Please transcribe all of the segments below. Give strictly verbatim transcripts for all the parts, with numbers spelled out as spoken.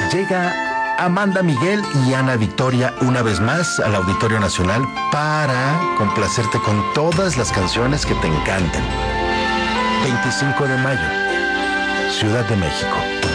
Llega Amanda Miguel y Ana Victoria una vez más al Auditorio Nacional para complacerte con todas las canciones que te encantan. veinticinco de mayo, Ciudad de México.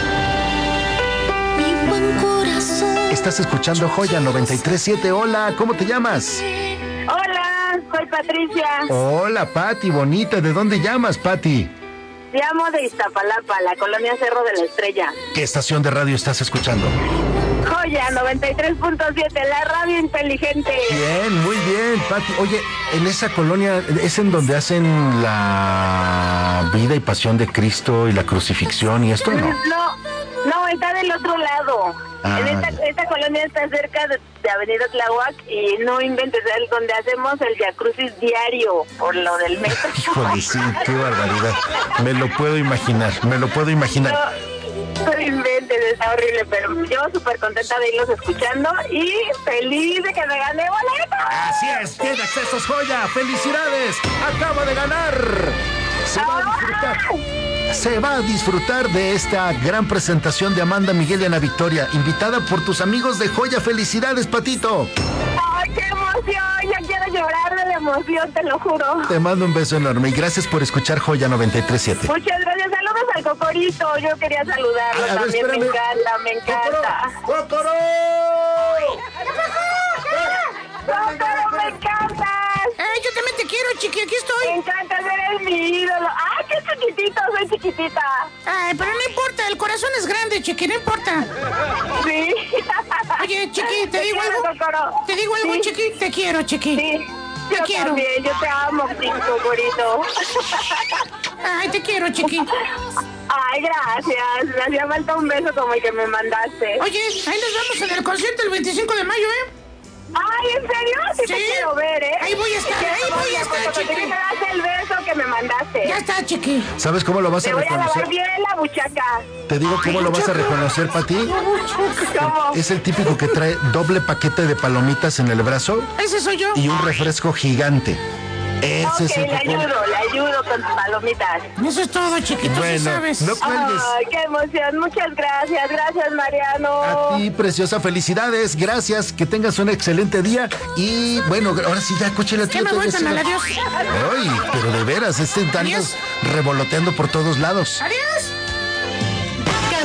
Mi buen corazón. Estás escuchando Joya noventa y tres punto siete. Hola, ¿cómo te llamas? Hola, soy Patricia. Hola, Pati, bonita. ¿De dónde llamas, Pati? Llamo de Iztapalapa, la colonia Cerro de la Estrella. ¿Qué estación de radio estás escuchando? Joya noventa y tres punto siete, la radio inteligente. Bien, muy bien, Pati. Oye, en esa colonia, ¿es en donde hacen la vida y pasión de Cristo y la crucifixión y esto, no? No, no, está del otro lado. Ah. En esta, esta colonia está cerca de, de Avenida Tláhuac y no inventes, es donde hacemos el viacrucis diario por lo del metro. Híjole, sí, qué barbaridad. Me lo puedo imaginar, me lo puedo imaginar. No, no inventes, está horrible, pero yo súper contenta de irlos escuchando y feliz de que me gané boleto. Así es, tiene accesos Joya, felicidades, acaba de ganar. Se va a disfrutar. Se va a disfrutar de esta gran presentación de Amanda Miguel y Ana Victoria, invitada por tus amigos de Joya. Felicidades, Patito. ¡Ay, qué emoción! Ya quiero llorar de la emoción, te lo juro. Te mando un beso enorme y gracias por escuchar Joya noventa y tres punto siete. Muchas gracias. Saludos al Cocorito. Yo quería saludarlo. A ver, también. espérame. Me encanta, me encanta. ¡Cócoro! ¡Cócoro, me encantas! Ay, yo también te quiero, chiqui, aquí Me estoy. encanta, eres mi ídolo. ¡Ay, qué chiquitito! Soy chiquitita. Ay, pero no importa, el corazón es grande, chiqui, no importa. Sí. Oye, chiqui, ¿te digo quiero, algo? Cócoro. ¿Te digo algo, Sí. chiqui? Te quiero, chiqui. Sí. Te Yo quiero. también, yo te amo, sí, Cocorito. Ay, te quiero, chiqui. Ay, gracias. Me hacía falta un beso como el que me mandaste. Oye, ahí nos vemos en el concierto el veinticinco de mayo, ¿eh? Ay, ¿en serio? Sí, Sí. te quiero ver, ¿eh? Ahí voy a estar, Te quiero ahí voy a ver, estar, porque chiqui. me das el beso que me mandaste. Ya está, chiqui. ¿Sabes cómo lo vas Te a voy a reconocer? lavar bien la buchaca. Te digo cómo lo vas a reconocer, Pati. ¿Cómo? Es el típico que trae doble paquete de palomitas en el brazo Ese soy yo. y un refresco gigante. Ese Ok, es el le que pone- ayudo, le ayudo con tus palomitas. Eso es todo, chiqui, tú sí Bueno, sabes. no cuelgues. Ay, qué emoción. Muchas gracias. Gracias, Mariano. A ti, preciosa, felicidades, gracias, que tengas un excelente día y bueno, ahora sí ya, coche la Ya me voy con el adiós. Ay, pero de veras, este andas Adiós. revoloteando por todos lados. Adiós.